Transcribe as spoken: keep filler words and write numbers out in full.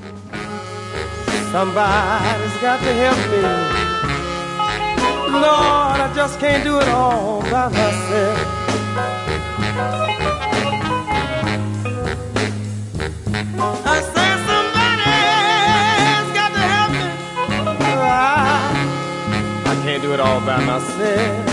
Somebody's got to help me. Lord, I just can't do it all by myself. I say somebody's got to help me. I, I can't do it all by myself.